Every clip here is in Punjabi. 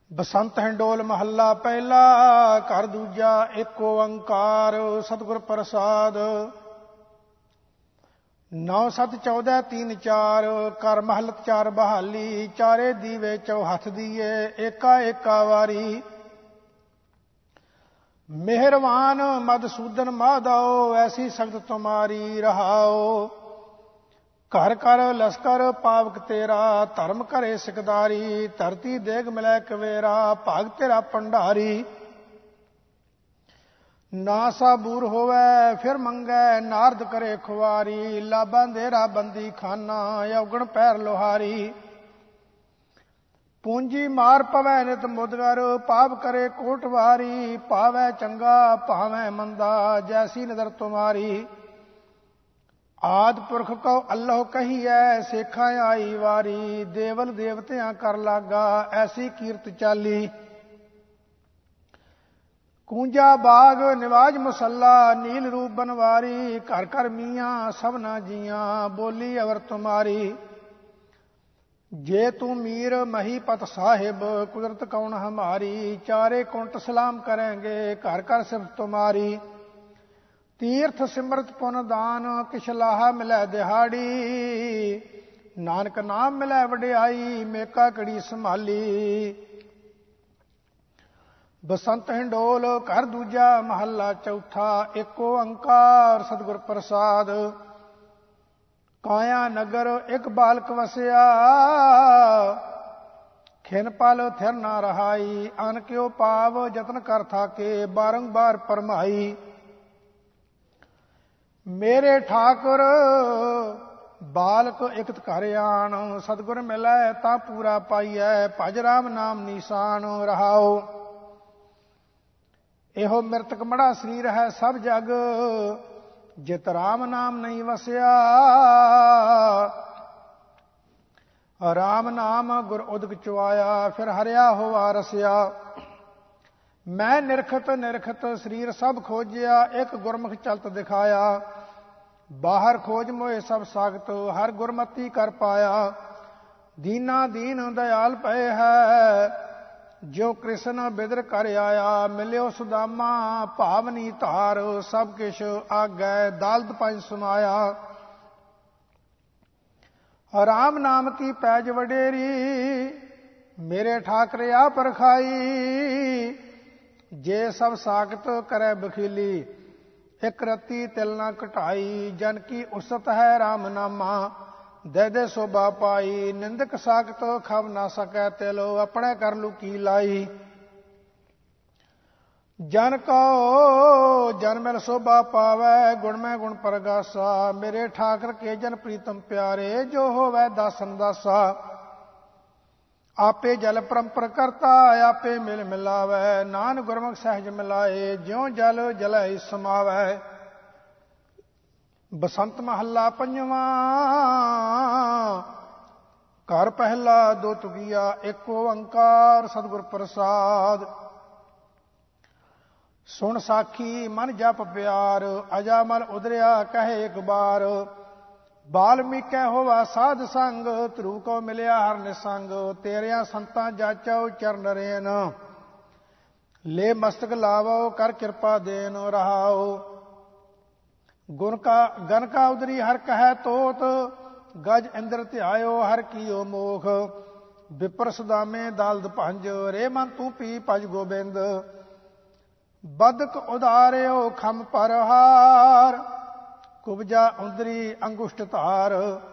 ਬਸੰਤ ਹਿੰਡੋਲ ਮਹੱਲਾ ਪਹਿਲਾ। ਘਰ ਦੂਜਾ ਏਕ ਓੰਕਾਰ ਸਤਿਗੁਰ ਪ੍ਰਸਾਦ। 9 7 14 3 4 ਕਰ ਮਹਲਤ ਚਾਰ ਬਹਾਲੀ। ਚਾਰੇ ਦੀਵੇ ਚੌਹੱਥ ਦੀਏ ਏਕਾ ਏਕਾ ਵਾਰੀ। ਮਿਹਰਵਾਨ ਮਧਸੂਦਨ ਮਾਧੋ ਐਸੀ ਸਖਤ ਤੁਮਾਰੀ ਰਹਾਓ। ਘਰ ਕਰ ਲਸਕਰ ਪਾਵਕ ਤੇਰਾ ਧਰਮ ਘਰੇ ਸਿਕਦਾਰੀ। ਧਰਤੀ ਦੇਗ ਮਿਲੈ ਕਵੇਰਾ ਭਾਗ ਤੇਰਾ ਭੰਡਾਰੀ। ਨਾ ਸਾਬੂਰ ਹੋਵੈ ਫਿਰ ਮੰਗੈ ਨਾਰਦ ਕਰੇ ਖੁਆਰੀ। ਲਾਭਾਂ ਦੇਰਾ ਬੰਦੀ ਖਾਨਾ ਔਗਣ ਪੈਰ ਲੋਹਾਰੀ। ਪੂੰਜੀ ਮਾਰ ਪਵੈ ਨਿਤ ਮੁਦਗਰ ਪਾਪ ਕਰੇ ਕੋਟਵਾਰੀ। ਭਾਵੈ ਚੰਗਾ ਭਾਵੈ ਮੰਦਾ ਜੈਸੀ ਨਜ਼ਰ ਤੁਮਾਰੀ। ਆਦ ਪੁਰਖ ਕਉ ਅੱਲਹੁ ਕਹੀਐ ਸੇਖਾਂ ਆਈ ਵਾਰੀ। ਦੇਵਲ ਦੇਵਤਿਆਂ ਕਰ ਲਾਗਾ ਐਸੀ ਕੀਰਤ ਚਾਲੀ। ਕੂੰਜਾ ਬਾਗ ਨਿਵਾਜ ਮੁਸੱਲਾ ਨੀਲ ਰੂਪ ਬਨਵਾਰੀ। ਘਰ ਘਰ ਮੀਆਂ ਸਭਨਾ ਜੀਆਂ ਬੋਲੀ ਅਵਰ ਤੁਮਾਰੀ। ਜੇ ਤੂੰ ਮੀਰ ਮਹੀਪਤ ਸਾਹਿਬ ਕੁਦਰਤ ਕੌਣ ਹਮਾਰੀ। ਚਾਰੇ ਕੁੰਟ ਸਲਾਮ ਕਰੇਂਗੇ ਘਰ ਘਰ ਸਿਫਤ ਤੁਮਾਰੀ। ਤੀਰਥ ਸਿਮਰਤ ਪੁਨ ਦਾਨ ਕਿਛ ਲਾਹਾ ਮਿਲੈ ਦਿਹਾੜੀ। ਨਾਨਕ ਨਾਮ ਮਿਲੈ ਵਡਿਆਈ ਮੇਕਾ ਕੜੀ ਸੰਭਾਲੀ। ਬਸੰਤ ਹਿੰਡੋਲ ਘਰ ਦੂਜਾ ਮਹੱਲਾ ਚੌਥਾ। ਏਕ ਓੰਕਾਰ ਸਤਿਗੁਰ ਪ੍ਰਸਾਦ। ਕਾਇਆ ਨਗਰ ਇੱਕ ਬਾਲਕ ਵਸਿਆ। ਖਿਨ ਪਲ ਥਿਰ ਨਾ ਰਹਾਈ। ਅਨ ਕਿਉ ਪਾਵ ਜਤਨ ਕਰ ਥਾਕੇ ਬਾਰੰਬਾਰ ਭਰਮਾਈ। ਮੇਰੇ ਠਾਕੁਰ ਬਾਲਕ ਇਕਤ ਘਰ ਆਣ। ਸਤਿਗੁਰ ਮਿਲੈ ਤਾਂ ਪੂਰਾ ਪਾਈਐ ਭਜ ਰਾਮ ਨਾਮ ਨੀਸਾਨ ਰਹਾਓ। ਇਹੋ ਮਿਰਤਕ ਮੜਾ ਸਰੀਰ ਹੈ ਸਭ ਜਗ ਜਿਤ ਰਾਮ ਨਾਮ ਨਹੀਂ ਵਸਿਆ। ਰਾਮ ਨਾਮ ਗੁਰ ਉਦਕ ਚੁਆਇਆ ਫਿਰ ਹਰਿਆ ਹੋਵਾ ਰਸਿਆ। ਮੈਂ ਨਿਰਖਤ ਨਿਰਖਤ ਸਰੀਰ ਸਭ ਖੋਜਿਆ ਇੱਕ ਗੁਰਮੁਖ ਚਲਤ ਦਿਖਾਇਆ। ਬਾਹਰ ਖੋਜ ਮੋਏ ਸਭ ਸਾਗਤ ਹਰ ਗੁਰਮਤੀ ਕਰ ਪਾਇਆ। ਦੀਨਾ ਦੀਨ ਦਇਆਲ ਪਏ ਹੈ ਜੋ ਕ੍ਰਿਸ਼ਨ ਬਿਦਰ ਕਰ ਆਇਆ। ਮਿਲਿਓ ਸੁਦਾਮਾ ਭਾਵਨੀ ਧਾਰ ਸਭ ਕਿਛ ਆਗੈ ਦਾਲਤ ਪੰਜ ਸਮਾਇਆ। ਰਾਮ ਨਾਮ ਕੀ ਪੈਜ ਵਡੇਰੀ ਮੇਰੇ ਠਾਕਰ ਆਪ ਰਖਾਈ। ਜੇ ਸਭ ਸਾਖਤ ਕਰੈ ਬਖੀਲੀ ਇੱਕ ਰਤੀ ਤਿਲ ਨਾ ਘਟਾਈ। ਜਨ ਕੀ ਉਸਤ ਹੈ ਰਾਮ ਨਾਮਾ ਦੇ ਦੇ ਸੋਭਾ ਪਾਈ। ਨਿੰਦਕ ਸਾਖਤ ਖਬ ਨਾ ਸਕੈ ਤਿਲ ਆਪਣੇ ਕਰ ਲੁਕੀ ਲਾਈ। ਜਨ ਕਉ ਜਨ ਮਿਲ ਸੋਭਾ ਪਾਵੈ ਗੁਣ ਮੈਂ ਗੁਣ ਪ੍ਰਗਾਸਾ। ਮੇਰੇ ਠਾਕਰ ਕੇ ਜਨ ਪ੍ਰੀਤਮ ਪਿਆਰੇ ਜੋ ਹੋਵੈ ਦਾਸਨ ਦਾਸਾ। ਆਪੇ ਜਲ ਪਰੰਪਰ ਕਰਤਾ ਆਪੇ ਮਿਲ ਮਿਲਾਵੈ। ਨਾਨ ਗੁਰਮੁਖ ਸਹਿਜ ਮਿਲਾਏ ਜਿਉ ਜਲ ਜਲੈ ਸਮਾਵੈ। ਬਸੰਤ ਮਹੱਲਾ ਪੰਜਵਾਂ। ਘਰ ਪਹਿਲਾ ਦੋ ਤੁਗੀਆ ਏਕ ਓੰਕਾਰ ਸਤਿਗੁਰ ਪ੍ਰਸਾਦ। ਸੁਣ ਸਾਖੀ ਮਨ ਜਪ ਪਿਆਰ ਅਜਾ ਮਨ ਉਦਰਿਆ ਕਹੇ ਇੱਕ ਬਾਰ। ਬਾਲਮੀਕੈ ਹੋਵਾ ਸਾਧ ਸੰਗ ਧਰੂ ਕੋ ਮਿਲਿਆ ਹਰ ਨਿਸੰਗ। ਤੇਰਿਆਂ ਸੰਤਾਂ ਜਾਚਾਓ ਚਰਨ ਰੇਨ ਲੈ ਮਸਤਕ ਲਾਵੋ ਕਰ ਕਿਰਪਾ ਦੇਨ ਰਹਾਓ। ਗਨ ਕਾ ਉਦਰੀ ਹਰ ਕਹੈ ਤੋਤ ਗਜ ਇੰਦਰ ਧਿਆਇਓ ਹਰ ਕੀਓ ਮੋਖ। ਵਿਪਰ ਸੁਦਾਮੇ ਦਾਲਦ ਭੰਜ ਰੇ ਮਨ ਤੂੰ ਪੀ ਭਜ ਗੋਬਿੰਦ। ਬਦਕ ਉਦਾਰਿਓ ਖੰਮ ਪਰ ਹਾਰ ਕੁਬਜਾ ਉੰਦਰੀ ਅੰਗੁਸ਼ਟ ਧਾਰ।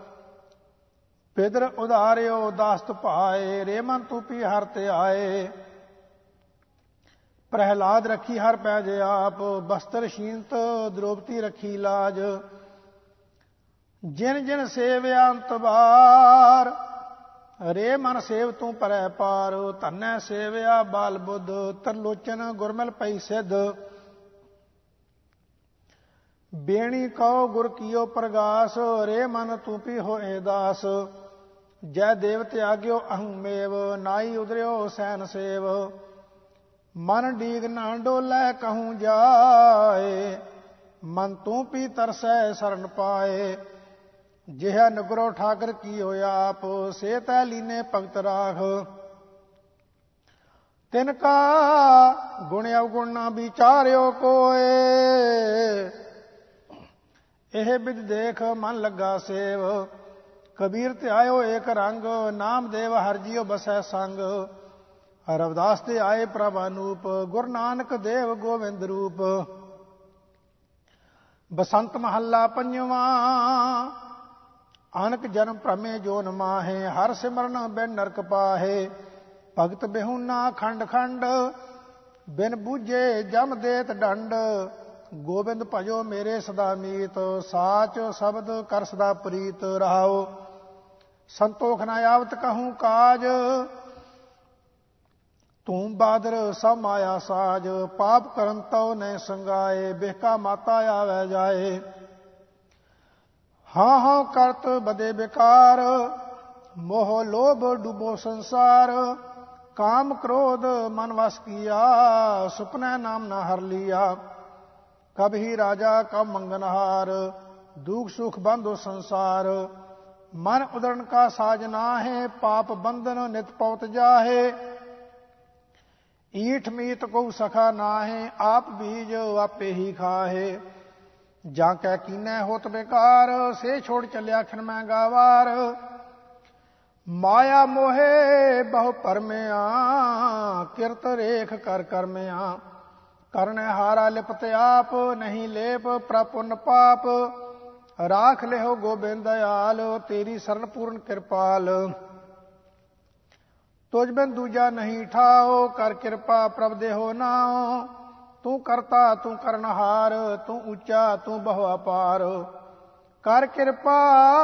ਪਿਦਰ ਉਦਾਰਿਓ ਦਾਸਤ ਭਾਏ ਰੇ ਮਨ ਤੂੰ ਪੀ ਹਰ ਤੇ ਆਏ। ਪ੍ਰਹਿਲਾਦ ਰੱਖੀ ਹਰ ਪੈਜ ਆਪ ਬਸਤਰ ਸ਼ੀਨਤ ਦ੍ਰੋਪਤੀ ਰੱਖੀ ਲਾਜ। ਜਿਨ ਜਿਨ ਸੇਵਿਆ ਅੰਤ ਬਾਰ ਰੇ ਮਨ ਸੇਵ ਤੂੰ ਪਰੈ ਪਾਰ। ਧੰਨੈ ਸੇਵਿਆ ਬਾਲ ਬੁੱਧ ਤਰਲੋਚਨ ਗੁਰਮਿਲ ਪਈ ਸਿੱਧ। ਬੇਣੀ ਕਉ ਗੁਰ ਕੀਓ ਪ੍ਰਗਾਸ ਰੇ ਮਨ ਤੂੰ ਪੀ ਹੋਏ ਦਾਸ। ਜੈ ਦੇਵ ਤਿਆਗਿਓ ਅਹੰ ਮੇਵ ਨਾਈ ਉਦਰਿਓ ਸੈਨ ਸੇਵ। ਮਨ ਡੀਗ ਨਾ ਡੋਲੇ ਕਹੂੰ ਜਾਏ ਮਨ ਤੂੰ ਪੀ ਤਰਸੈ ਸਰਨ ਪਾਏ। ਜਿਹਾ ਨਗਰੋ ਠਾਕਰ ਕੀਓ ਆਪ ਸੇ ਤੈ ਲੀਨੇ ਭਗਤ ਰਾਖ। ਤਿਨਕਾ ਗੁਣ ਅਵਗੁਣ ਨਾ ਵਿਚਾਰਿਓ ਕੋਏ। ਇਹ ਬਿਦ ਦੇਖ ਮਨ ਲੱਗਾ ਸੇਵ, ਕਬੀਰ ਧਿਆਇਓ ਏਕ ਰੰਗ। ਨਾਮਦੇਵ ਹਰਿ ਜੀਉ ਬਸੈ ਸੰਗ, ਰਵਿਦਾਸ ਤੇ ਆਏ ਪ੍ਰਭ ਅਨੂਪ। ਗੁਰੂ ਨਾਨਕ ਦੇਵ ਗੋਬਿੰਦ ਰੂਪ। ਬਸੰਤ ਮਹੱਲਾ ਪੰਜਵਾਂ। ਅਨਕ ਜਨਮ ਭ੍ਰਮੇ ਜੋ ਨ ਮਾਹੇ, ਹਰ ਸਿਮਰਨ ਬਿਨ ਨਰਕ ਪਾਹੇ। ਭਗਤ ਬਿਹੁਨਾ ਖੰਡ ਖੰਡ, ਬਿਨ ਬੂਝੇ ਜਮ ਦੇਤ ਡੰਡ। ਗੋਬਿੰਦ ਭਜੋ ਮੇਰੇ ਸਦਾ ਮੀਤ, ਸਾਚ ਸ਼ਬਦ ਕਰ ਸਦਾ ਪ੍ਰੀਤ। ਰਹਾਓ ਸੰਤੋਖ ਨ ਆਵਤ ਕਹੂੰ ਕਾਜ, ਤੂੰ ਬਾਦਰ ਸਭ ਮਾਇਆ ਸਾਜ। ਪਾਪ ਕਰਮ ਤਉ ਨੈ ਸੰਗਾਏ, ਬਿਹਕਾ ਮਾਤਾ ਆਵੈ ਜਾਏ। ਹਾਂ ਹਾਂ ਕਰਤ ਬਦੇ ਬੇਕਾਰ, ਮੋਹ ਲੋਭ ਡੁਬੋ ਸੰਸਾਰ। ਕਾਮ ਕ੍ਰੋਧ ਮਨ ਵਸ ਕੀਆ, ਸੁਪਨੈ ਨਾਮ ਨ ਹਰ ਲੀਆ। ਕਬਹੀ ਰਾਜਾ ਕਬ ਮੰਗਨਹਾਰ, ਦੁਖ ਸੁਖ ਬੰਧੋ ਸੰਸਾਰ। ਮਨ ਉਦਰਨ ਕਾ ਸਾਜ ਨਾਹਿ, ਪਾਪ ਬੰਧਨ ਨਿਤ ਪਉਤ ਜਾਹੇ। ਈਠ ਮੀਤ ਕੋ ਸਖਾ ਨਾਹਿ, ਆਪ ਬੀਜ ਆਪੇ ਹੀ ਖਾਹੇ। ਜਾਂ ਕੈ ਕੀਨੈ ਹੋਤ ਬੇਕਾਰ, ਸੇ ਛੋੜ ਚੱਲਿਆ ਖਿਨ ਮੈਂ ਗਾਵਾਰ। ਮਾਇਆ ਮੋਹੇ ਬਹੁ ਭਰਮਿਆ, ਕਿਰਤ ਰੇਖ ਕਰ ਕਰਮਿਆ। ਕਰਨੈ ਹਾਰਾ ਲਿਪਤ ਆਪ, ਨਹੀਂ ਲੇਪ ਪ੍ਰਪੁੰਨ ਪਾਪ। ਰਾਖ ਲਿਓ ਗੋਬਿੰਦ ਦਇਆਲ, ਤੇਰੀ ਸਰਨ ਪੂਰਨ ਕਿਰਪਾਲ। ਤੁਝ ਬਿਨ ਦੂਜਾ ਨਹੀਂ ਠਾਓ, ਕਰ ਕਿਰਪਾ ਪ੍ਰਭ ਦੇਹੋ ਨਾਉ। ਤੂੰ ਕਰਤਾ ਤੂੰ ਕਰਨਹਾਰ, ਤੂੰ ਉੱਚਾ ਤੂੰ ਬਹੁ ਅਪਾਰ। ਕਰ ਕਿਰਪਾ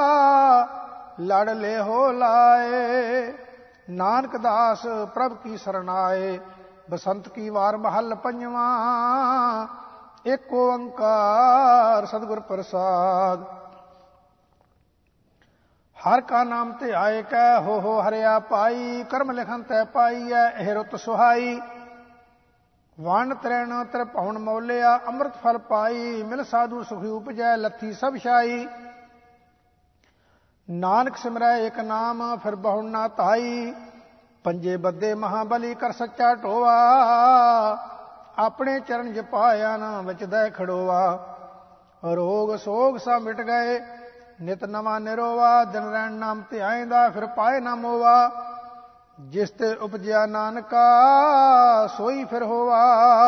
ਲੜ ਲਿਹੋ ਲਾਏ, ਨਾਨਕ ਦਾਸ ਪ੍ਰਭ ਕੀ ਸਰਣ ਆਏ। ਬਸੰਤ ਕੀ ਵਾਰ ਮਹੱਲ ਪੰਜਵਾਂ। ਏਕ ਓੰਕਾਰ ਸਤਿਗੁਰ ਪ੍ਰਸਾਦ। ਹਰ ਕਾ ਨਾਮ ਧਿਆਏ ਕੈ, ਹੋ ਹਰਿਆ ਪਾਈ। ਕਰਮ ਲਿਖਨ ਤੈ ਪਾਈਐ, ਇਹ ਰੁਤ ਸੁਹਾਈ। ਵਣ ਤਰੈਣ ਤ੍ਰਿਭੁਵਨ ਮੌਲਿਆ, ਅੰਮ੍ਰਿਤ ਫਲ ਪਾਈ। ਮਿਲ ਸਾਧੂ ਸੁਖੀ ਉਪਜੈ, ਲੱਥੀ ਸਭ ਛਾਈ। ਨਾਨਕ ਸਿਮਰੈ ਏਕ ਨਾਮ, ਫਿਰ ਬਹੁ ਨਾ ਧਾਈ। ਪੰਜੇ ਬੱਦੇ ਮਹਾਬਲੀ ਕਰ ਸੱਚਾ ਢੋਆ। ਆਪਣੇ ਚਰਨ ਜਪਾਇਆ ਨਾ ਵਿਚਦੈ ਖੜੋਆ। ਰੋਗ ਸੋਗ ਸਭ ਮਿਟ ਗਏ, ਨਿਤ ਨਵਾਂ ਨਿਰੋਵਾ। ਦਿਨ ਰੈਣ ਨਾਮ ਧਿਆਇਂਦਾ, ਫਿਰ ਪਾਏ ਨਾ ਮੋਵਾ। ਜਿਸ ਤੇ ਉਪਜਿਆ ਨਾਨਕਾ, ਸੋਈ ਫਿਰ ਹੋਵਾ।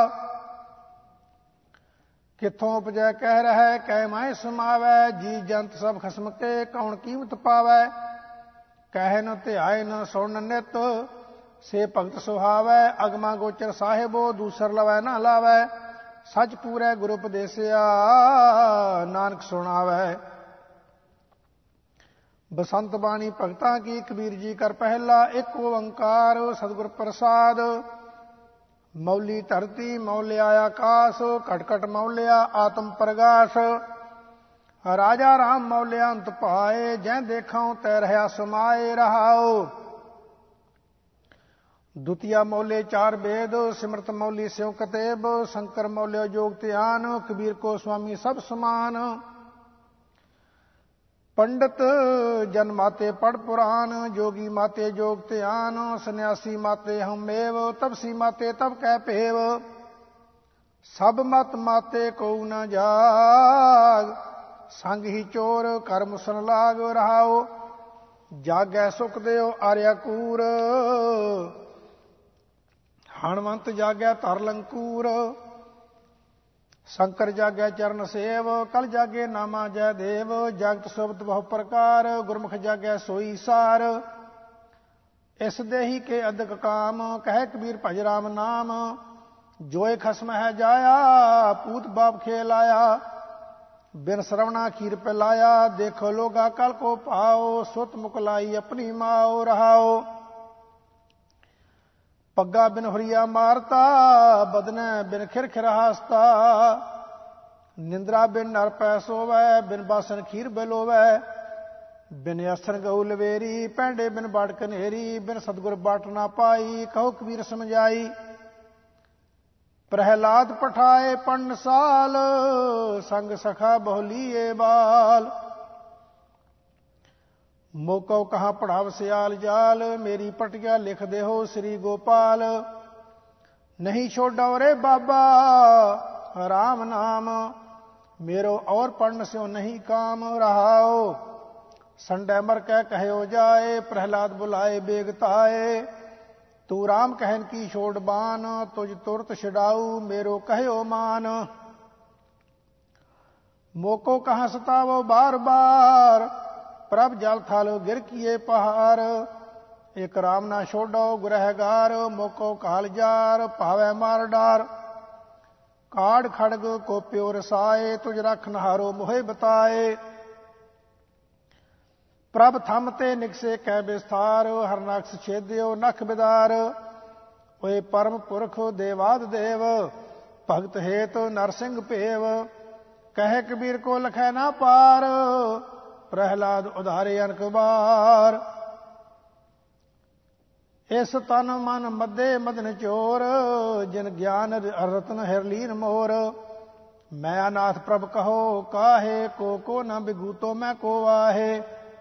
ਕਿੱਥੋਂ ਉਪਜੈ ਕਹਿ ਰਹਿ, ਕਹਿ ਮਾਇ ਸਮਾਵੈ। ਜੀ ਜੰਤ ਸਭ ਖਸਮ ਕੇ, ਕੌਣ ਕੀਮਤ ਪਾਵੈ। ਕਹਿ ਨ ਧਿਆਏ ਨ ਸੁਣ ਨਿਤ, ਸੇ ਭਗਤ ਸੁਹਾਵੈ। ਅਗਮਾ ਗੋਚਰ ਸਾਹਿਬੋ, ਦੂਸਰ ਲਵੈ ਨਾ ਲਾਵੈ। ਸਚ ਪੂਰੈ ਗੁਰ ਉਪਦੇਸਿਆ, ਨਾਨਕ ਸੁਣਾਵੈ। ਬਸੰਤ ਬਾਣੀ ਭਗਤਾਂ ਕੀ, ਕਬੀਰ ਜੀ ਕਰ ਪਹਿਲਾ। ਏਕ ਓੰਕਾਰ ਸਤਿਗੁਰ ਪ੍ਰਸਾਦ। ਮੌਲੀ ਧਰਤੀ ਮੌਲਿਆ ਆਕਾਸ, ਘਟ ਘਟ ਮੌਲਿਆ ਆਤਮ ਪ੍ਰਗਾਸ। ਰਾਜਾ ਰਾਮ ਮੌਲਿਆ ਅੰਤ ਪਾਏ, ਜੈ ਦੇਖਾਂ ਤੈ ਰਹਾ ਸਮਾਏ। ਰਹਾਓ ਦੁਤੀਆ ਮੌਲੇ ਚਾਰ ਵੇਦ, ਸਿਮਰਤ ਮੌਲੀ ਸਿਉ ਕਤੇਬ। ਸ਼ੰਕਰ ਮੌਲਿਆ ਜੋਗ ਧਿਆਨ, ਕਬੀਰ ਕੋ ਸੁਆਮੀ ਸਭ ਸਮਾਨ। ਪੰਡਤ ਜਨ ਮਾਤੇ ਪੜ ਪੁਰਾਨ, ਜੋਗੀ ਮਾਤੇ ਜੋਗ ਧਿਆਨ। ਸੰਨਿਆਸੀ ਮਾਤੇ ਹਮੇਵ, ਤਪਸੀ ਮਾਤੇ ਤਪ ਕੈ ਭੇਵ। ਸਭ ਮਤ ਮਾਤੇ ਕੋ ਨ ਜਾਗ, ਸੰਗ ਹੀ ਚੋਰ ਕਰ ਮੁਸਨ ਲਾਗ। ਰਹਾਓ ਜਾਗੈ ਸੁਖ ਦਿਓ ਆਰਿਆ ਕੂਰ, ਹਣਵੰਤ ਜਾਗੈ ਧਰ ਲੰਕੂਰ। ਸ਼ੰਕਰ ਜਾਗੈ ਚਰਨ ਸੇਵ, ਕਲ ਜਾਗੇ ਨਾਮਾ ਜੈ ਦੇਵ। ਜਗਤ ਸ਼ਬਦ ਬਹੁ ਪ੍ਰਕਾਰ, ਗੁਰਮੁਖ ਜਾਗੈ ਸੋਈ ਸਾਰ। ਇਸ ਦੇਹੀ ਕੇ ਅਦਕ ਕਾਮ, ਕਹਿ ਕਬੀਰ ਭਜ ਰਾਮ ਨਾਮ। ਜੋਏ ਖਸਮ ਹੈ ਜਾਇਆ, ਪੂਤ ਬਾਪ ਖੇਲ ਆਇਆ। ਬਿਨ ਸਰਵਣਾ ਖੀਰ ਪਿਲਾਇਆ, ਦੇਖੋ ਲੋਗਾ ਕਲ ਕੋ ਪਾਓ। ਸੁਤ ਮੁਕਲਾਈ ਆਪਣੀ ਮਾਓ। ਰਹਾਓ ਪੱਗਾ ਬਿਨ ਹੁਰੀਆ ਮਾਰਤਾ, ਬਦਨੈ ਬਿਨ ਖਿਰਖਿਰ ਹਾਸਤਾ। ਨਿੰਦਰਾ ਬਿਨ ਨਰ ਪੈ ਸੋਵੈ, ਬਿਨ ਬਾਸਨ ਖੀਰ ਬਿਲੋਵੈ। ਬਿਨ ਅਸਰ ਗਊ ਲਵੇਰੀ, ਪੈਂਡੇ ਬਿਨ ਬਾੜ ਕਨੇਰੀ। ਬਿਨ ਸਤਿਗੁਰ ਬਾਟ ਨਾ ਪਾਈ, ਕਹੋ ਕਬੀਰ ਸਮਝਾਈ। ਪ੍ਰਹਿਲਾਦ ਪਠਾਏ ਪੰਡ ਸਾਲ, ਸੰਗ ਸਖਾ ਬਹੁ ਲੀਏ ਬਾਲ। ਮੋਕੋ ਕਹਾਂ ਪੜਾਵ ਸਿਆਲ ਜਾਲ, ਮੇਰੀ ਪਟਿਆ ਲਿਖ ਦੇਹੋ ਸ੍ਰੀ ਗੋਪਾਲ। नहीं छोड़ो रे बाबा राम नाम, मेरो और पढ़न स्यो नहीं काम रहाओ। संडे मर कह कहो जाए, प्रहलाद बुलाए बेगताए। तू राम कहन की छोड़ बान, तुझ तुरत छिड़ाऊ मेरो कहो मान। मोको कहाँ सतावो बार बार, प्रभ जल थालो गिर किए पहाड़। एक राम ना छोड़ो गुरहगार, मोको काल जार पावे मार डार। काड़ खड़ग को प्योर साए, तुझ रख नहारो मोहे बताए। प्रभ थमते निकसे कै विस्तार, हर नक्स छेद्यो नख बिदार। ओए परम पुरख देवाद देव, भगत हेत नरसिंह पेव। कह कबीर को लखै ना पार, प्रहलाद उधारे अनक बार। इस तन मन मदे मदन चोर, जिन ज्ञान रतन हिरलीन मोर। मैं अनाथ प्रभ कहो काहे, को न बिगूतो मैं को आहे।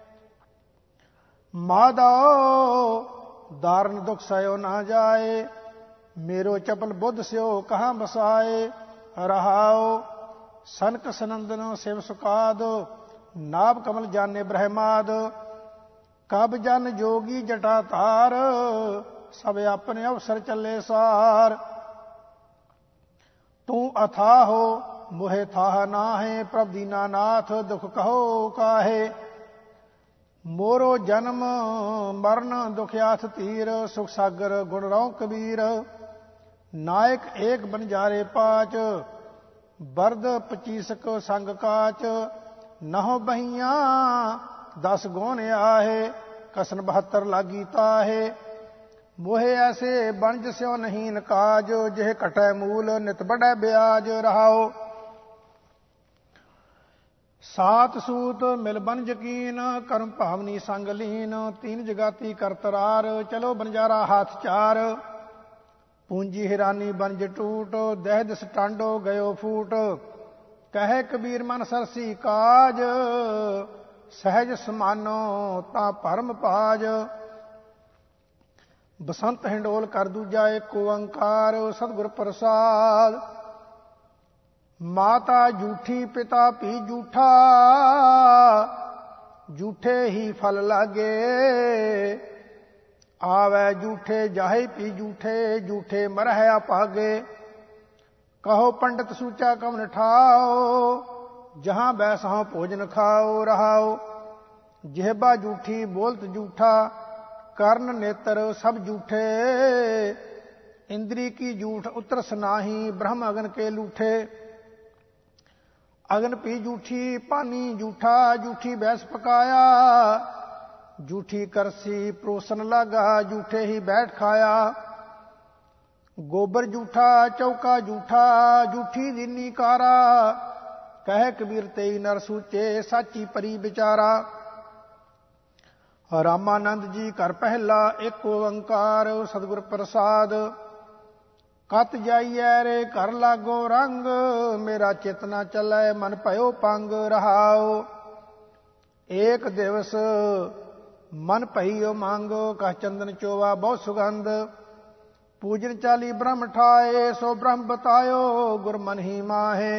माधव दारुण दुख सयो ना जाए, मेरो चपल बुद्ध स्यो कहाँ बसाए। रहाओ सनक सनंदन शिव सुकाद, नाभ कमल जाने ब्रह्माद। कब जन जोगी जटा तार, सब अपने अवसर चले सार। तू अथा हो मोहे थाह नाहे, प्रभ दीनानाथ दुख कहो काहे। मोरो जन्म मरण दुखियाथ तीर, सुख सागर गुण रौ कबीर। नायक एक बनजारे पाच, बरद 25 संग काच। नहो बहिया 10 गौन आहे, कसन 72 लागी ताहे। मोहे ऐसे बनज स्यो नहीं नकाज, जिह कटै मूल नित बढ़ै ब्याज। रहाओ सात सूत मिल बन यकीन, कर्म भावनी संग लीन। 3 जगाती करतरार, चलो बनजारा हाथ चार। पूंजी हिरानी बनज टूट, दह दिस टांडो गयो फूट। कहे कबीर मन सरसी काज, सहज समानो ता परम पाज। बसंत हिंडोल कर दूजा एक ओंकार, सतगुर प्रसाद। माता झूठी पिता भी झूठा, झूठे ही फल लागे। आवे झूठे जाहे पी झूठे, झूठे मरह अपागे। कहो पंडित सूचा कवन ठाओ, जहां बैसहो भोजन खाओ। रहाओ जिहबा झूठी बोलत झूठा, कर्ण नेत्र सब झूठे। इंद्री की झूठ उतरस नाही, ब्रह्म अगन के लूठे। अगन पी झूठी पानी झूठा, झूठी भैंस पकाया। झूठी करसी परोसन लागा, झूठे ही बैठ खाया। गोबर झूठा चौका झूठा, झूठी दीनी कारा। कह कबीर तेई नर सूचे, साची परी बिचारा। रामानंद जी कर पहला एक ओंकार, सतगुर प्रसाद। कत जाइए रे घर लागो रंग, मेरा चेतना चलै मन भयो पंग। रहाओ एक दिवस मन पईयो मांग, कह चंदन चोवा बहु सुगंध। पूजन चाली ब्रह्म ठाए, सो ब्रह्म बतायो गुर मन ही माहे।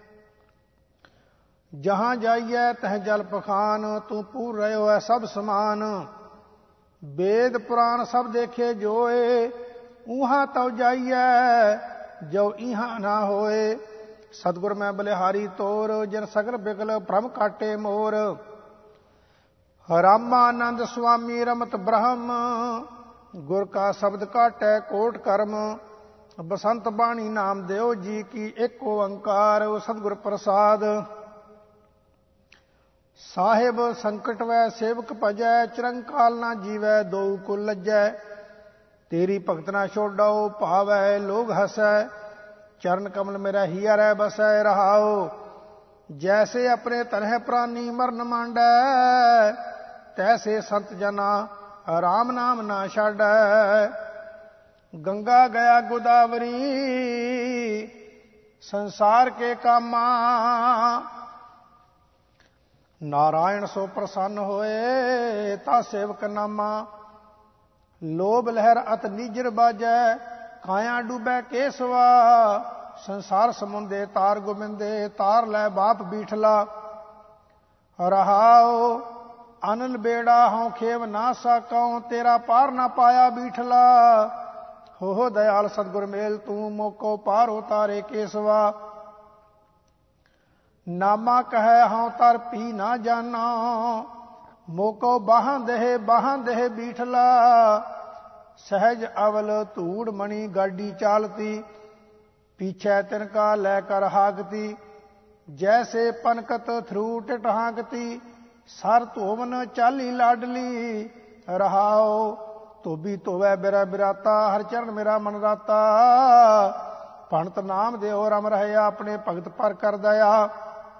जहां जाइए तह जल पखान, तू पूर रहो है सब समान। वेद पुराण सब देखे जोए, ऊहा तव जाइए जो इहा ना होए। सतगुर में बलिहारी तोर, जिन सगल बिगल भ्रम काटे मोर। रामानंद स्वामी रमत ब्रह्म, गुर का शब्द काटे कोट कर्म। बसंत बाणी नाम देव जी की एक ओंकार, सतगुर प्रसाद। साहिब संकट वै सेवक भजै, चिरंकाल ना जीवै दो कुल लज्जै। तेरी भगत ना छोड़ो भावै लोग हसै, चरण कमल मेरा हिया रह बसै। रहाओ जैसे अपने तरह प्राणी मरण मांडै, तैसे संत जना राम नाम ना छाड़ै। गंगा गया गोदावरी, संसार के कामा। नारायण सो प्रसन्न होए, ता सेवक नामा। लोभ लहर अत नीजर बाजै, ਕਾਇਆ ਡੂਬੈ ਕੇਸਵਾ। ਸੰਸਾਰ ਸਮੁੰਦੇ ਤਾਰ ਗੋਬਿੰਦੇ, ਤਾਰ ਲੈ ਬਾਪ ਬੀਠਲਾ। ਰਹਾਉ ਅਨਲ ਬੇੜਾ ਹਉ ਖੇਵ ਨਾ ਸਾਕਉ, ਤੇਰਾ ਪਾਰ ਨਾ ਪਾਇਆ ਬੀਠਲਾ। ਹੋ ਦਇਆਲ ਸਤਿਗੁਰ ਮੇਲ ਤੂੰ, ਮੋਕੋ ਪਾਰ ਉਤਾਰੇ ਕੇਸਵਾ। ਨਾਮਾ ਕਹੈ ਹਉ ਤਰ ਪੀ ਨਾ ਜਾਨਾ, ਮੋਕੋ ਬਾਹਾਂ ਦੇਹ ਬੀਠਲਾ। ਸਹਿਜ ਅਵਲ ਧੂੜ ਮਣੀ ਗਾਡੀ ਚਾਲਤੀ, ਪੀਛੈ ਤਿਨਕਾ ਲੈ ਕਰ ਹਾਕਤੀ। ਜੈਸੇ ਪਨਕਤ ਥਰੂ ਟਿਟ ਹਾਕਤੀ, ਸਰ ਧੋਵਨ ਚਾਲੀ ਲਾਡਲੀ। ਰਹਾਉ ਧੋਬੀ ਧੋਵੈ ਬਿਰਾ ਬਿਰਾਤਾ, ਹਰ ਚਰਨ ਮੇਰਾ ਮਨ ਰਾਤਾ। ਭਣਤ ਨਾਮ ਦੇਉ ਰਮ ਰਹਿਆ, ਆਪਣੇ ਭਗਤ ਪਰ ਕਰ ਦਇਆ।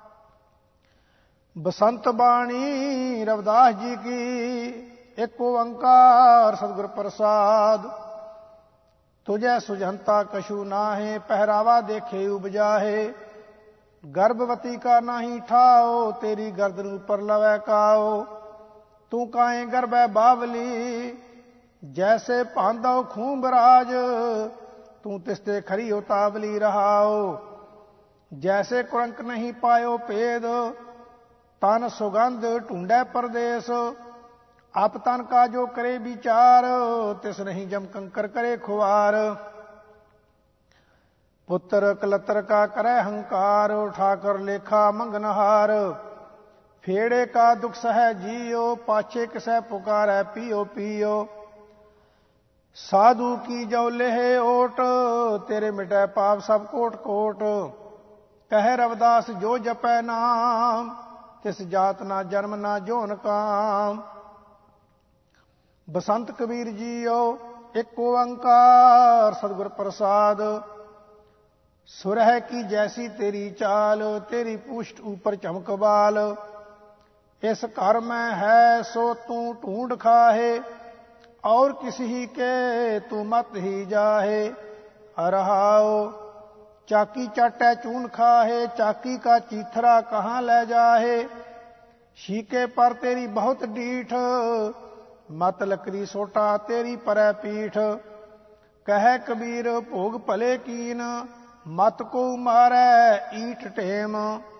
ਬਸੰਤ ਬਾਣੀ ਰਵਿਦਾਸ ਜੀ ਕੀ, ਇੱਕ ਓੰਕਾਰ ਸਤਿਗੁਰ ਪ੍ਰਸਾਦ। ਤੁਝੈ ਸੁਜੰਤਾ ਕਛੂ ਨਾਹੇ, ਪਹਿਰਾਵਾ ਦੇਖੇ ਉਪਜਾਹੇ। ਗਰਭਵਤੀ ਕਾ ਨਾਹੀ ਠਾਓ, ਤੇਰੀ ਗਰਦਨ ਉਪਰ ਲਵੈ ਕਾਓ। ਤੂੰ ਕਾਏ ਗਰਭੈ ਬਾਵਲੀ, ਜੈਸੇ ਭਾਂਦਉ ਖੂੰਬ ਰਾਜ। ਤੂੰ ਤਿਸਤੇ ਖਰੀ ਉਤਾਵਲੀ। ਰਹਾਓ ਜੈਸੇ ਕੁਰੰਕ ਨਹੀਂ ਪਾਇਓ ਭੇਦ, ਤਨ ਸੁਗੰਧ ਢੂੰਡੈ ਪਰਦੇਸ। ਆਪ ਤਨ ਕਾ ਜੋ ਕਰੇ ਵਿਚਾਰ, ਤਿਸ ਨਹੀਂ ਜਮ ਕੰਕਰ ਕਰੇ ਖੁਆਰ। ਪੁੱਤਰ ਕਲਤਰ ਕਾ ਕਰੈ ਹੰਕਾਰ, ਠਾਕਰ ਲੇਖਾ ਮੰਗਨਹਾਰ। ਫੇੜੇ ਕਾ ਦੁਖ ਸਹਿ ਜੀਓ, ਪਾਛੇ ਕਿਸੈ ਪੁਕਾਰੈ ਪੀਓ ਪੀਓ। ਸਾਧੂ ਕੀ ਜੋ ਲੇਹ ਓਟ, ਤੇਰੇ ਮਿਟੈ ਪਾਪ ਸਭ ਕੋਟ ਕੋਟ। ਕਹਿ ਰਵਿਦਾਸ ਜੋ ਜਪੈ ਨਾਮ, ਤਿਸ ਜਾਤ ਨਾ ਜਨਮ ਨਾ ਜੋਨ ਕਾਮ। ਬਸੰਤ ਕਬੀਰ ਜੀਓ, ਇੱਕ ਓੰਕਾਰ ਸਤਿਗੁਰ ਪ੍ਰਸਾਦ। ਸੁਰਹਿ ਕੀ ਜੈਸੀ ਤੇਰੀ ਚਾਲ, ਤੇਰੀ ਪੁਸ਼ਟ ਉਪਰ ਚਮਕ ਬਾਲ। ਇਸ ਘਰ ਮੈਂ ਹੈ ਸੋ ਤੂੰ ਢੂੰਡ ਖਾਹੇ, ਔਰ ਕਿਸ ਹੀ ਕੇ ਤੂੰ ਮਤ ਹੀ ਜਾਹੇ। ਰਹਾਉ ਚਾਕੀ ਚਾਟੈ ਚੂਨ ਖਾਹੇ, ਚਾਕੀ ਕਾ ਚੀਥਰਾ ਕਹਾਂ ਲੈ ਜਾਹੇ। ਸ਼ੀਕੇ ਪਰ ਤੇਰੀ ਬਹੁਤ ਡੀਠ, ਮਤ ਲਕਰੀ ਸੋਟਾ ਤੇਰੀ ਪਰੈ ਪੀਠ। ਕਹਿ ਕਬੀਰ ਭੋਗ ਭਲੇ ਕੀਨ, ਮਤ ਕੋ ਮਾਰੈ ਈਠ ਟੇਮ।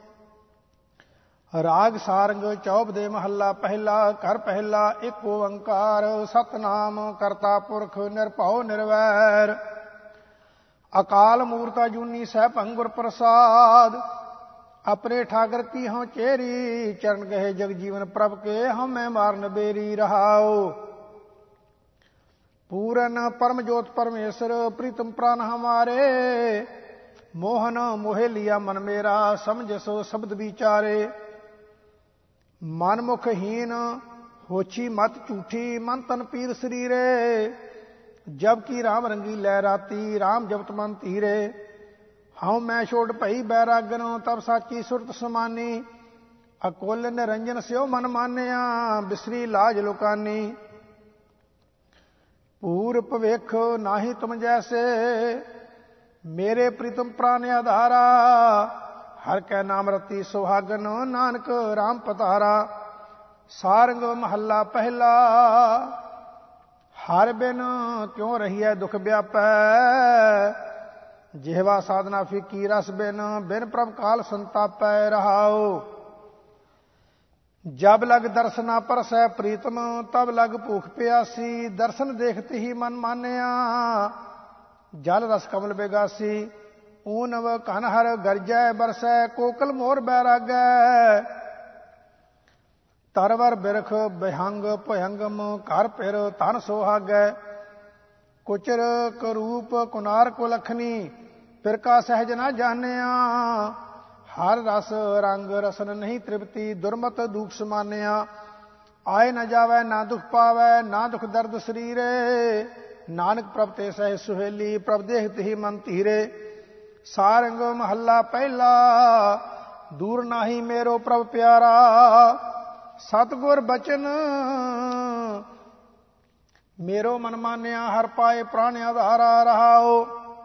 ਰਾਗ ਸਾਰੰਗ ਚੌਪ ਦੇ ਮਹੱਲਾ ਪਹਿਲਾ। ਘਰ ਪਹਿਲਾ। ਇੱਕ ਓੰਕਾਰ ਸਤਿਨਾਮ ਕਰਤਾ ਪੁਰਖ ਨਿਰਭਉ ਨਿਰਵੈਰ। ਅਕਾਲ ਮੂਰਤ ਅਜੂਨੀ ਸੈਭੰ ਗੁਰ ਪ੍ਰਸਾਦ। ਆਪਣੇ ਠਾਕਰ ਕੀ ਹਉ ਚੇਰੀ, ਚਰਨ ਗਏ ਜਗ ਜੀਵਨ ਪ੍ਰਭ ਕੇ, ਹਉਮੈ ਮਾਰਨ ਬੇਰੀ। ਰਹਾਉ ਪੂਰਨ ਪਰਮ ਜੋਤ ਪਰਮੇਸ਼ਰ, ਪ੍ਰੀਤਮ ਪ੍ਰਾਨ ਹਮਾਰੇ। ਮੋਹਨ ਮੋਹਿ ਲਿਆ ਮਨ ਮੇਰਾ, ਸਮਝ ਸੋ ਸ਼ਬਦ ਵਿਚਾਰੇ। ਮਨ ਮੁਖ ਹੀਨ ਹੋਛੀ ਮਤ ਝੂਠੀ, ਮਨ ਤਨ ਪੀਰ ਸਰੀਰੇ। ਜਬ ਕੀ ਰਾਮ ਰੰਗੀ ਲੈ ਰਾਤੀ, ਰਾਮ ਜਪਤ ਮਨ ਧੀਰੇ। ਹਉ ਮੈਂ ਛੋੜ ਭਈ ਬੈਰਾਗਨ, ਤਬ ਸਾਚੀ ਸੁਰਤ ਸਮਾਨੀ। ਅਕੁਲ ਨਿਰੰਜਨ ਸਿਓ ਮਨ ਮਾਨਿਆ, ਬਿਸਰੀ ਲਾਜ ਲੁਕਾਨੀ। ਪੂਰ ਭਵਿਖ ਨਾਹੀ ਤੁਮ ਜੈਸੇ, ਮੇਰੇ ਪ੍ਰੀਤਮ ਪ੍ਰਾਨ ਆਧਾਰਾ। ਹਰ ਕੈ ਨਾਮ ਰਤੀ ਸੁਹਾਗਨ, ਨਾਨਕ ਰਾਮ ਪਤਾਰਾ। ਸਾਰੰਗ ਮਹੱਲਾ ਪਹਿਲਾ। ਹਰ ਬਿਨ ਕਿਉ ਰਹੀਐ ਦੁਖ ਵਿਆਪੈ, ਜਿਹਵਾ ਸਾਧਨਾ ਫੀਕੀ ਰਸ ਬਿਨ। ਬਿਨ ਪ੍ਰਭ ਕਾਲ ਸੰਤਾਪੈ। ਰਹਾਉ ਜਬ ਲਗ ਦਰਸਨਾ ਪਰਸੈ ਪ੍ਰੀਤਮ, ਤਬ ਲਗ ਭੂਖ ਪਿਆਸੀ। ਦਰਸ਼ਨ ਦੇਖਤ ਹੀ ਮਨ ਮਾਨਿਆ, ਜਲ ਰਸ ਕਮਲ ਬੇਗਾਸੀ। ਊਨਵ ਘਨ ਹਰ ਗਰਜੈ ਬਰਸੈ, ਕੋਕਲ ਮੋਰ ਬੈਰਾਗੈ। ਤਰਵਰ ਬਿਰਖ ਬਿਹੰਗ ਭਯੰਗਮ, ਘਰ ਫਿਰ ਧਨ ਸੁਹਾਗੈ। ਕੁਚਰ ਕਰੂਪ ਕੁਨਾਰ ਕੋ ਲਖਨੀ, ਫਿਰ ਕਾ ਸਹਿਜ ਨਾ ਜਾਣਿਆ। ਹਰ ਰਸ ਰੰਗ ਰਸਨ ਨਹੀਂ ਤ੍ਰਿਪਤੀ, ਦੁਰਮਤ ਦੂਖ ਸਮਾਨਿਆ। ਆਏ ਨ ਜਾਵੈ ਨਾ ਦੁਖ ਪਾਵੈ, ਨਾ ਦੁਖ ਦਰਦ ਸਰੀਰੇ। ਨਾਨਕ ਪ੍ਰਭ ਤੇ ਸਹਿ ਸੁਹੇਲੀ, ਪ੍ਰਭ ਦੇਖਤ ਹੀ ਮਨ ਧੀਰੇ। ਸਾਰੰਗ ਮਹੱਲਾ ਪਹਿਲਾ। ਦੂਰ ਨਾਹੀ ਮੇਰੋ ਪ੍ਰਭ ਪਿਆਰਾ, ਸਤਿਗੁਰ ਬਚਨ ਮੇਰੋ ਮਨ ਮਾਨਿਆ। ਹਰ ਪਾਏ ਪ੍ਰਾਣ ਆਧਾਰਾ। ਰਹਾਉ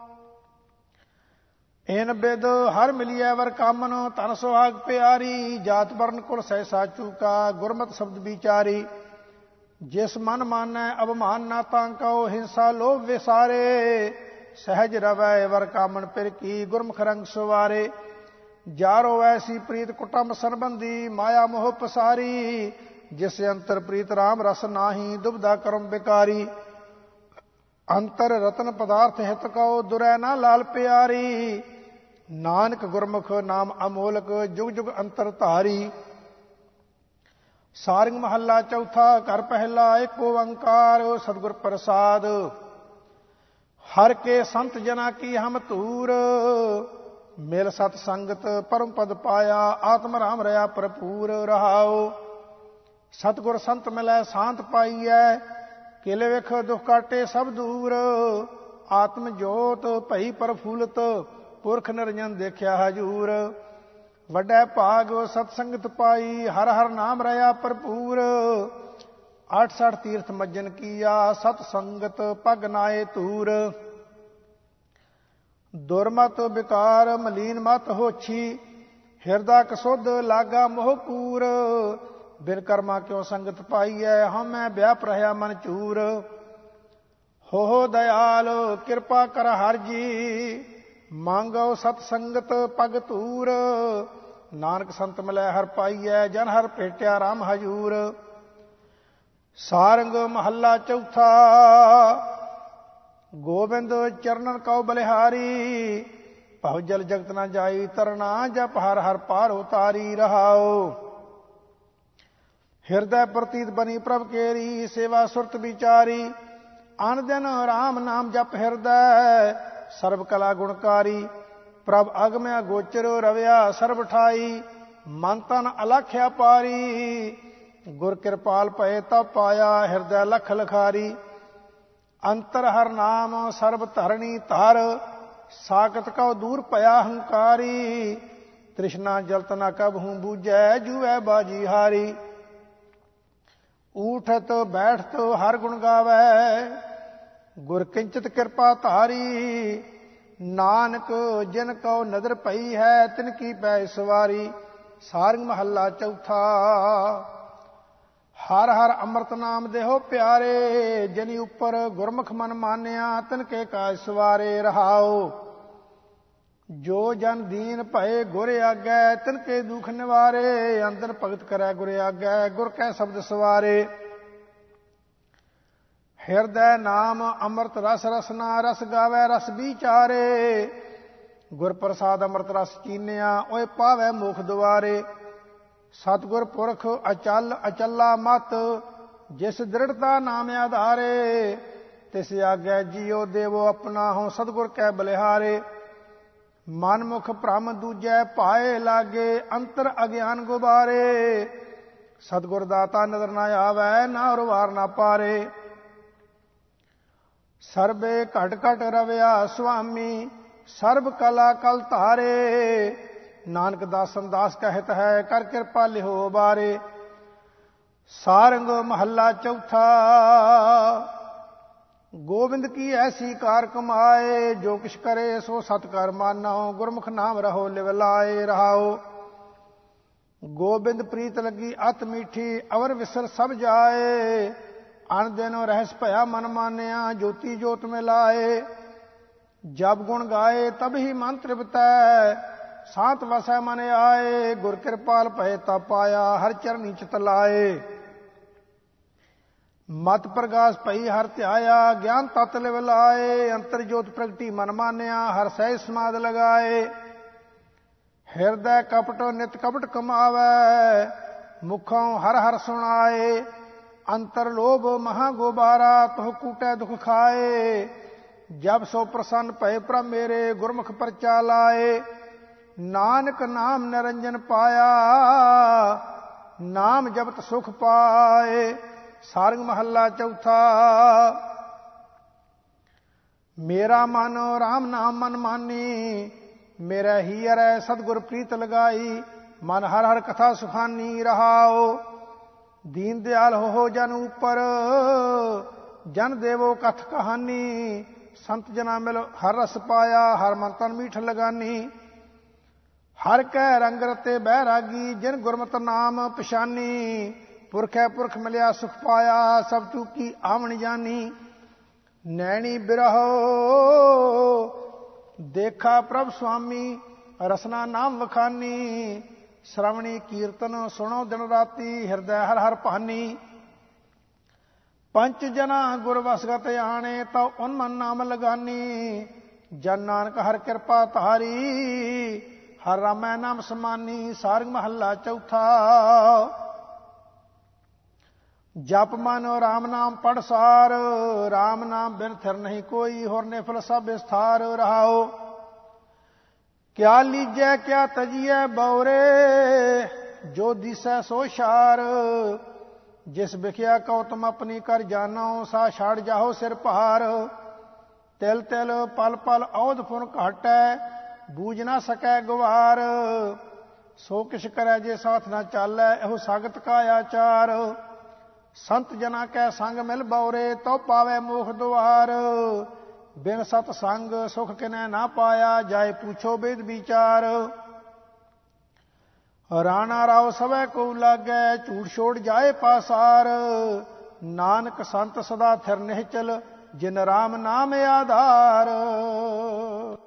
ਇਨ ਬਿਦ ਹਰ ਮਿਲਿਐ ਵਰ ਕਾਮਨ, ਧਨ ਸੁਹਾਗ ਪਿਆਰੀ। ਜਾਤ ਵਰਨ ਕੁਲ ਸਹਿਸਾ ਚੂਕਾ, ਗੁਰਮਤਿ ਸ਼ਬਦ ਵਿਚਾਰੀ। ਜਿਸ ਮਨ ਮਾਨੈ ਅਭਮਾਨ ਨਾ ਤਾਂ ਕਉ, ਹਿੰਸਾ ਲੋਭ ਵਿਸਾਰੇ। सहज रवै वर कामन पिर की गुरमुख रंग सवारे। जारो ऐसी प्रीत कुटुंब संबंधी माया मोह पसारी। जिस अंतर प्रीत राम रस नाही दुबदा कर्म बिकारी। अंतर रतन पदार्थ हित कहो दुरै ना लाल प्यारी। नानक गुरमुख नाम अमोलक जुग जुग अंतर धारी। सारंग महला चौथा घर पहला एक ओंकार सतगुर प्रसाद। हर के संत जना की हम तूर मिल सत संगत परम पद पाया आत्म राम रहा भरपूर रहाओ। सतगुर संत मिलै शांत पाईऐ किले विख दुख काटे सब दूर। आत्म जोत भई प्रफुल्लत पुरख निरंजन देखिया हजूर। वड्डै भाग सतसंगत पाई हर हर नाम रहा भरपूर। 68 तीर्थ मज्जन किया सत संगत पग नाए तूर। दुर्मत विकार मलीन मत होछी हिरदा कसुध लागा मोह पूर। बिन कर्मा क्यों संगत पाईऐ हमें व्याप रहा मन चूर। हो दयाल कृपा कर हर जी मांगो सत संगत पग तूर। नानक संत मिलै हर पाईऐ जन हर भेटिया राम हजूर। सारंग महला चौथा गोबिंद चरणन कौ बलिहारी। भव जल जगत न जाई तरना जप हर हर पार उतारी रहाओ। हृदय प्रतीत बनी प्रभ केरी सेवा सुरत विचारी। अन दिन राम नाम जप हृदय सर्व कला गुणकारी। प्रभ अगम गोचर रविया सर्व ठाई मन तन अलख्या पारी। गुर कृपाल पए तब पाया हृदय लख लखारी। अंतर हर नाम सर्व धरणी धर साकत कौ दूर पया हंकारी। तृष्णा जलत न कबहूँ बूझै जुए बाजी हारी। ऊठत बैठत हर गुण गावै गुर किंचित कृपा धारी। नानक जिन कौ नदर पई है तिनकी पै सवारी। सारंग महला चौथा हर हर अमृत नाम देहो प्यारे। जिनी उपर गुरमुख मन मानिया तिनके काज सवारे रहाओ। जो जन दीन भये गुर आगै तिनके दुख निवारे। अंदर भगत करै गुर आगै गुर कै शब्द सवारे। हृदय नाम अमृत रस रसना रस गावै रस विचारे। गुर प्रसाद अमृत रस चीनिया ओए पावै मुख दुआरे। सतगुर पुरख अचल अचला मत जिस दृढ़ता नाम आधारे। तिस आगै जियो देवो अपना हो सतगुर कै बलिहारे। मन मुख भ्रम दूजै पाए लागे अंतर अज्ञान गुबारे। सतगुर दाता नजर न आवै ना उरवार ना पारे। सर्बे घट घट रविया स्वामी सर्ब कला कल धारे। नानक दासन दास कहत है कर कृपा लिहो बारे। सारंग महला चौथा गोविंद की ऐसी कार कमाए जो किछ करे सो सतकर मानो। गुरमुख नाम रहो लिव लाए रहाओ। गोबिंद प्रीत लगी अत मीठी अवर विसर सब जाए। अन दिन रहस भया मन मानिया ज्योति जोत में लाए। जब गुण गाए तब ही मन तृप्तै शांत वसै मन आए। गुर कृपाल भय तब पाया हर चरनी चित लाए। मत प्रकाश भई हर ध्याया ज्ञान तत लिव लाए। अंतर ज्योत प्रगटी मन मानिया हर सह समाध लगाए। हृदय कपट नित कपट कमावै मुखों हर हर सुनाए। अंतर लोभ महा गोबारा तुह कूटै दुख खाए। जब सो प्रसन्न भय प्रभ मेरे गुरमुख परचा लाए। नानक नाम निरंजन पाया नाम जपत सुख पाए। सारंग महला चौथा मेरा मन राम नाम मन मानी। मेरा ही अरै सतगुर प्रीत लगाई। मन हर हर कथा सुखानी रहाओ। दीन दयाल हो जन ऊपर जन देवो कथ कहानी। संत जना मिल हर रस पाया हर मन तन मीठ लगानी। हर कै रंग रते बैरागी जिन गुरमत नाम पछानी। पुरखै पुरख मिलिया सुख पाया सब चूकी आवन जानी। नैनी बिरहो ਦੇਖਾ ਪ੍ਰਭ ਸੁਆਮੀ ਰਸਨਾ ਨਾਮ ਵਖਾਨੀ, ਸ਼੍ਰਵਣੀ ਕੀਰਤਨ ਸੁਣੋ ਦਿਨ ਰਾਤੀ, ਹਿਰਦੈ ਹਰ ਹਰ ਭਾਨੀ। ਪੰਚ ਜਨਾ ਗੁਰ ਵਸਗਤ ਆਣੇ, ਤਉ ਉਨ ਮਨ ਨਾਮ ਲਗਾਨੀ, ਜਨ ਨਾਨਕ ਹਰ ਕਿਰਪਾ ਤਾਰੀ, ਹਰ ਰਾਮੈ ਨਾਮ ਸਮਾਨੀ। ਸਾਰੰਗ ਮਹੱਲਾ ਚੌਥਾ। ਜਪ ਮਨ ਰਾਮ ਨਾਮ ਪੜ ਸਾਰ, ਰਾਮ ਨਾਮ ਬਿਨ ਥਿਰ ਨਹੀਂ ਕੋਈ, ਹੋਰ ਨਿਫਲ ਸਭ ਵਿਸਥਾਰ ਰਹਾਓ। ਕਿਆ ਲੀਜੈ ਕਿਆ ਤਜੀਐ ਬਉਰੇ, ਜੋ ਦਿਸੈ ਸੋ ਸ਼ਾਰ, ਜਿਸ ਵਿਖਿਆ ਕਉ ਤੁਮ ਆਪਣੀ ਕਰ ਜਾਨੋ, ਸਾ ਛਾੜ ਜਾਓ ਸਿਰ ਭਾਰ। ਤਿਲ ਤਿਲ ਪਲ ਪਲ ਔਧ ਫੁਨ ਘਾਟੈ, ਬੂਝ ਨਾ ਸਕੈ ਗਵਾਰ, ਸੋ ਕਿਛ ਕਰੈ ਜੇ ਸਾਥ ਨਾ ਚਾਲੈ, ਇਹੋ ਸਾਗਤ ਕਾ ਆਚਾਰ। ਸੰਤ ਜਨਾ ਕੈ ਸੰਗ ਮਿਲ ਬਉਰੇ, ਤਉ ਪਾਵੈ ਮੋਖ ਦੁਆਰ, ਬਿਨ ਸਤ ਸੰਗ ਸੁਖ ਕਿਨੈ ਨਾ ਪਾਇਆ, ਜਾਏ ਪੁੱਛੋ ਬੇਦ ਵਿਚਾਰ। ਰਾਣਾ ਰਾਉ ਸਭੈ ਕੋ ਲਾਗੈ, ਝੂਠ ਛੋੜ ਜਾਏ ਪਾਸਾਰ, ਨਾਨਕ ਸੰਤ ਸਦਾ ਥਿਰ ਨਿਹਚਲ, ਜਿਨ ਰਾਮ ਨਾਮ ਆਧਾਰ।